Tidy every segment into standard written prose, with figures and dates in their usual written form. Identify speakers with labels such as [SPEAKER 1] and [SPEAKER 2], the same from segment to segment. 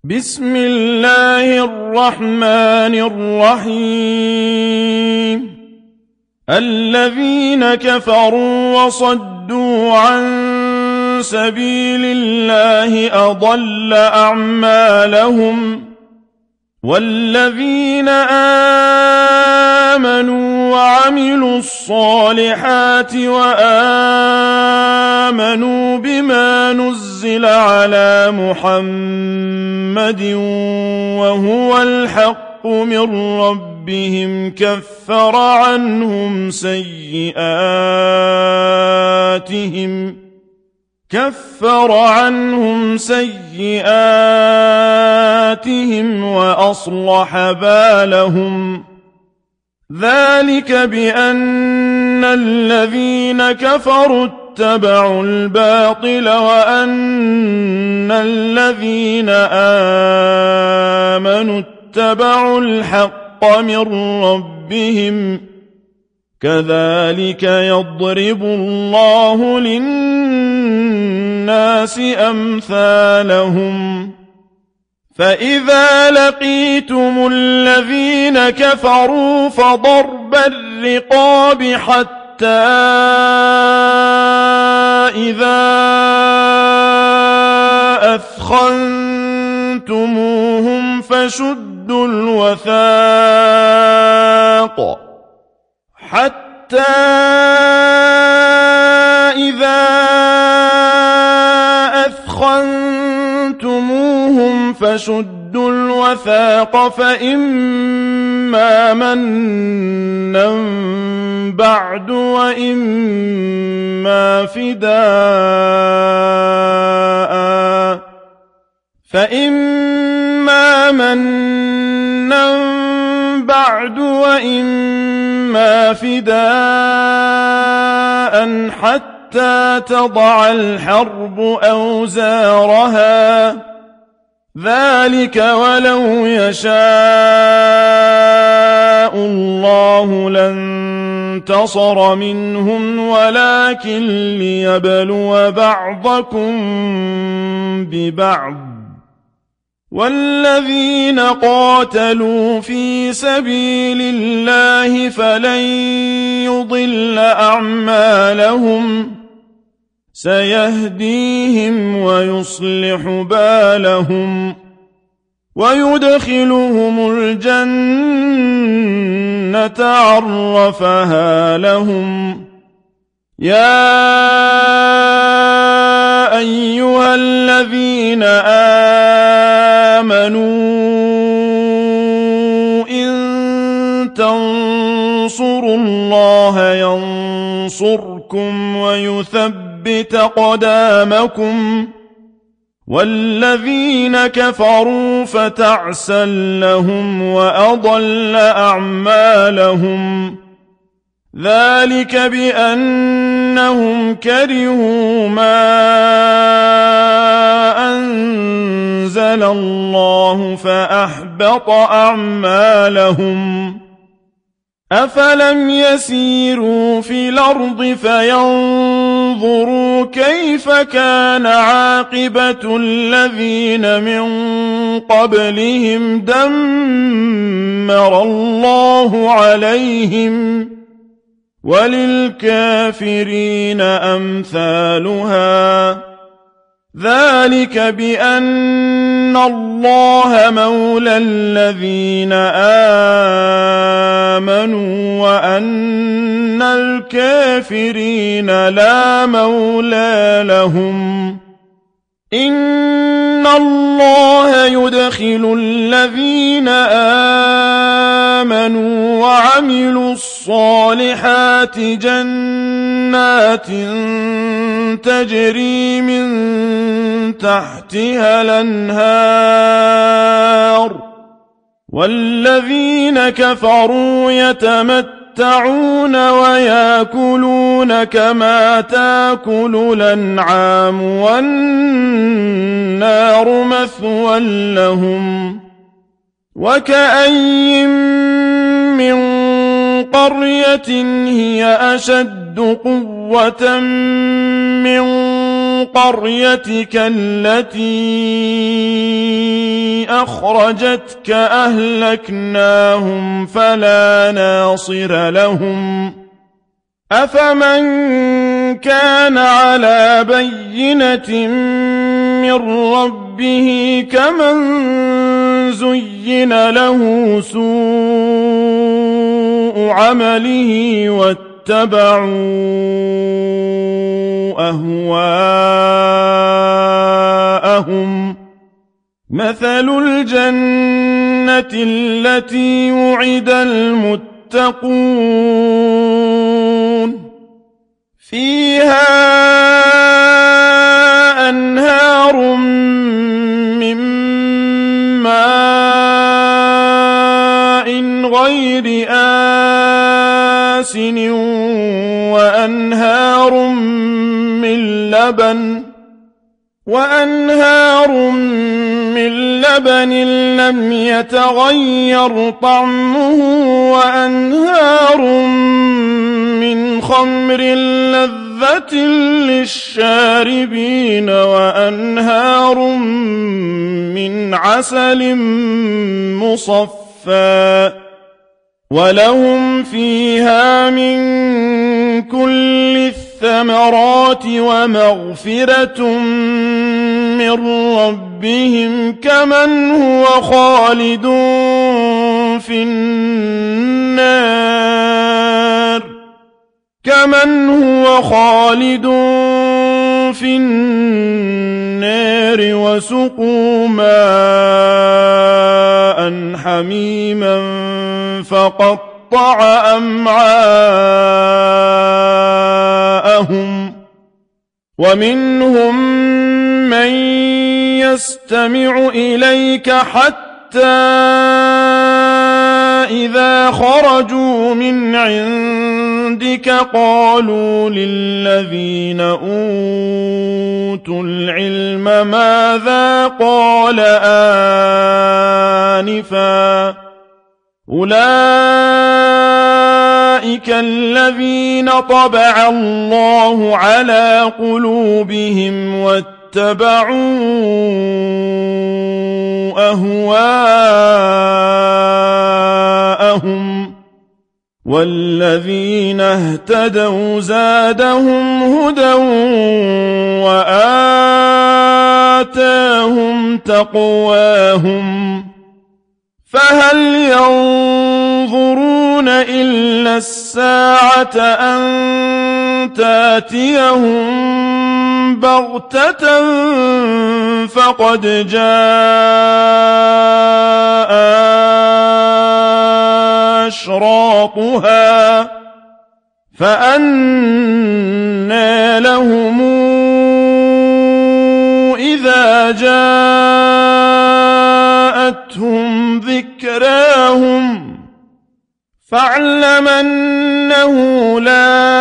[SPEAKER 1] بسم الله الرحمن الرحيم الذين كفروا وصدوا عن سبيل الله أضل أعمالهم والذين آمنوا وعملوا الصالحات وآمنوا بما نزل على محمد وهو الحق من ربهم كفر عنهم سيئاتهم وأصلح بالهم ذلك بأن الذين كفروا اتبعوا الباطل وأن الذين آمنوا اتبعوا الحق من ربهم كذلك يضرب الله للناس أمثالهم فإذا لقيتم الذين كفروا فضرب الرقاب حتى إذا أثخنتموهم فشدوا الوثاق فإما منا بعد وإما فداء حتى تضع الحرب أوزارها ذلك ولو يشاء الله لانتصر منهم ولكن ليبلو بعضكم ببعض والذين قاتلوا في سبيل الله فلن يضل أعمالهم سيهديهم ويصلح بالهم ويدخلهم الجنة عرفها لهم يا أيها الذين آمنوا إن تنصروا الله ينصركم ويثبت قدامكم والذين كفروا فتعسا لهم وأضل أعمالهم ذلك بأنهم كرهوا ما أنزل الله فأحبط أعمالهم أفلم يسيروا في الأرض فينظروا كيف كان عاقبة الذين من قبلهم دمر الله عليهم وللكافرين أمثالها ذلك بأن الله مولى الذين آمنوا وأن الكافرين لا مولى لهم إن الله يدخل الذين آمنوا وعملوا الصالحات جنات تجري من تحتها الأنهار والذين كفروا يتمتعون ويأكلون كما تأكل الأنعام والنار مثوى لهم وكأين من قرية هي أشد قوة من قريتك التي أخرجتك أهلكناهم فلا ناصر لهم أفمن كان على بينة من ربه كمن زين له سوء عمله واتبعوا أهواءهم مثل الجنة التي وعد المتقون فيها أنهار من ماء غير آسن وأنهار من لبن لم يتغير طعمه وأنهار من خمر لذة للشاربين وأنهار من عسل مصفى ولهم فيها من كل الثمرات ومغفرة من ربهم كمن هو خالد في النار وسقوا ماء حميما فقطع أمعاءهم ومنهم من يستمع إليك حتى إذا خرجوا من عندك قالوا للذين أوتوا العلم ماذا قال آنفا أولئك الذين طبع الله على قلوبهم واتبعوا أهواءهم والذين اهتدوا زادهم هدى وآتاهم تقواهم فهل ينظرون إلا الساعة أن تأتيهم بغتة فقد جاء أشراطها فأنى لهم إذا جاءتهم ذكراهم فاعلم أنه لا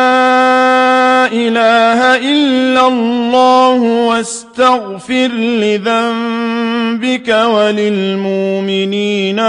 [SPEAKER 1] إله إلا الله واستغفر لذنبك وللمؤمنين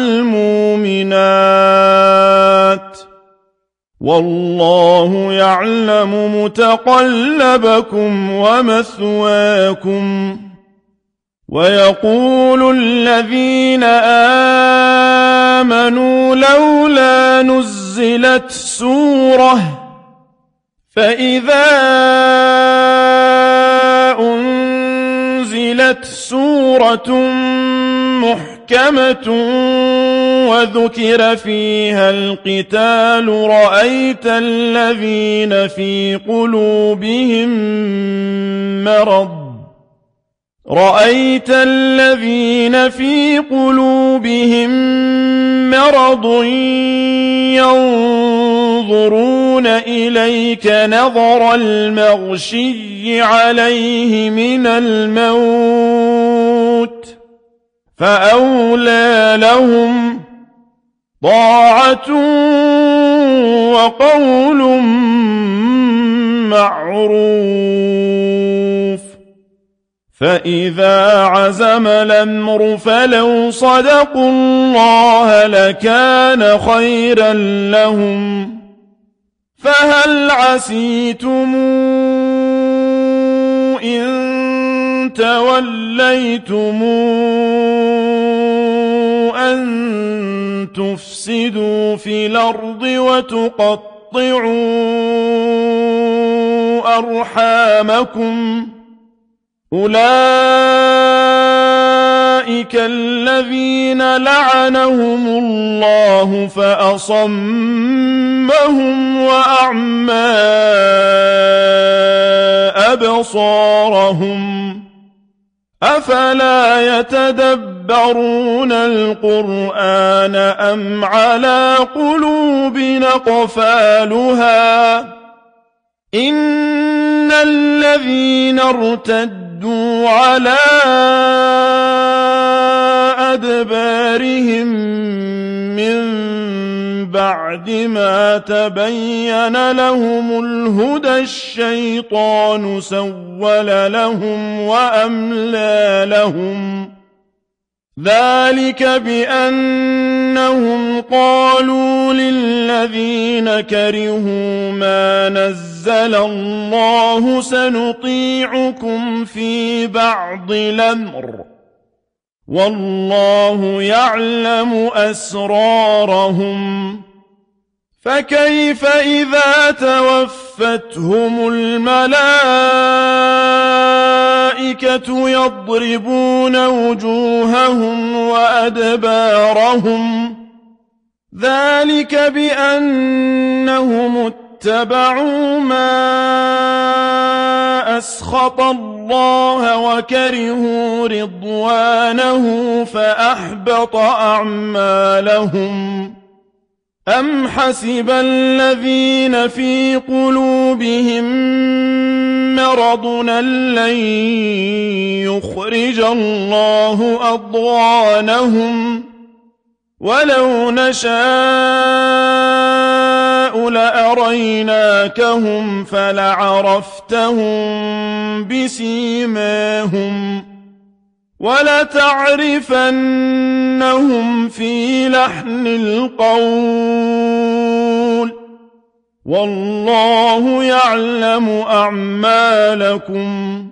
[SPEAKER 1] والمؤمنات والله يعلم متقلبكم ومثواكم ويقول الذين آمنوا لولا نزلت سورة فإذا أنزلت سورة محكمة وذكر فيها القتال رأيت الذين في قلوبهم مرض ينظرون إليك نظر المغشي عليه من الموت فأولى لهم طاعة وقول معروف فإذا عزم الأمر فلو صدقوا الله لكان خيرا لهم فهل عسيتم إن توليتم أن تفسدوا في الأرض وتقطعوا أرحامكم أولئك الذين لعنهم الله فأصمهم وأعمى أبصارهم أفلا يتدبرون القرآن أم على قلوب أقفالها إن الذين ارتدوا على أدبارهم من بعد ما تبين لهم الهدى الشيطان سول لهم وأملى لهم ذلك بأنهم قالوا للذين كرهوا ما نزل الله سنطيعكم في بعض الأمر والله يعلم أسرارهم فكيف إذا توفتهم الملائكة يضربون وجوههم وأدبارهم ذلك بأنهم اتبعوا ما أسخط الله وكرهوا رضوانه فأحبط أعمالهم أم حسب الذين في قلوبهم مرض لن يخرج الله أضغانهم ولو نشاء لأريناكهم فلعرفتهم بسيماهم ولتعرفنهم في لحن القول والله يعلم أعمالكم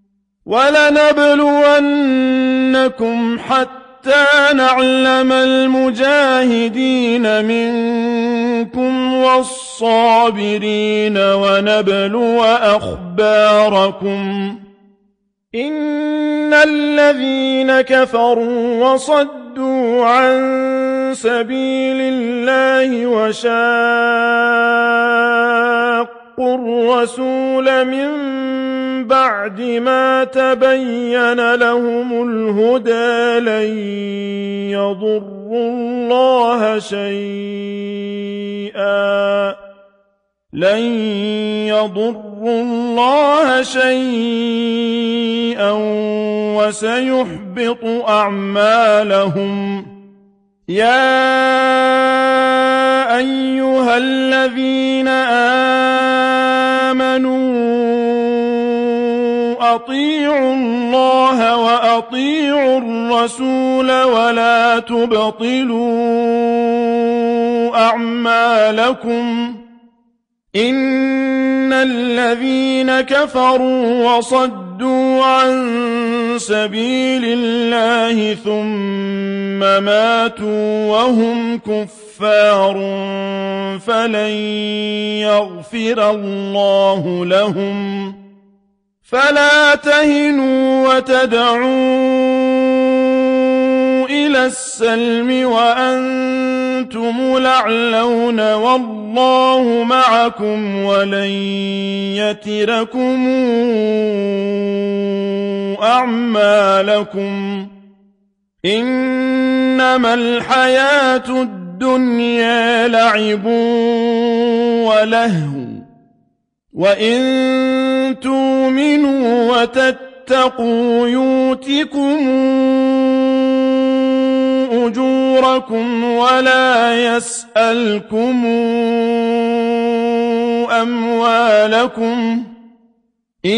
[SPEAKER 1] ولنبلونكم حتى نعلم المجاهدين منكم والصابرين ونبلو أخباركم إن الذين كفروا وصدوا عن سبيل الله وشاقوا الرسول من بعد ما تبين لهم الهدى لن يضروا الله شيئا وسيحبط أعمالهم يا أيها الذين آمنوا أطيعوا الله وأطيعوا الرسول ولا تبطلوا أعمالكم إن الذين كفروا وصدوا عن سبيل الله ثم ماتوا وهم كفار فلن يغفر الله لهم فلا تهنوا وتدعوا إلى السلم وأنتم الأعلون والله معكم ولن يتركم أعمالكم إنما الحياة الدنيا لعب ولهو وإن تؤمنوا وتتقوا يؤتكم أجوركم ولا يسألكم أموالكم إن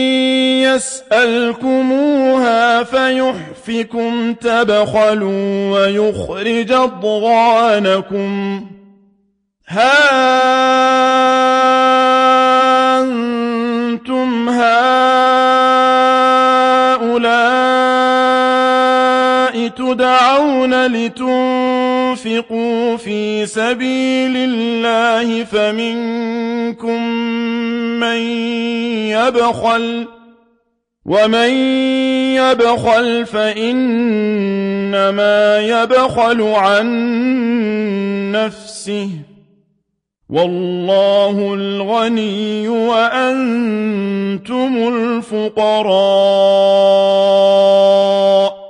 [SPEAKER 1] يسألكموها فيحفكم تبخلوا ويخرج أضغانكم ها أنتم هؤلاء تدعون لتنفقوا في سبيل الله فمنكم من يبخل ومن يبخل فإنما يبخل عن نفسه والله الغني وأنتم الفقراء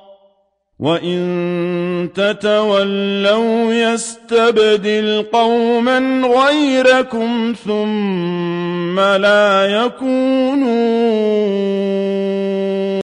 [SPEAKER 1] وإن تتولوا يستبدل قوما غيركم ثم لا يكونوا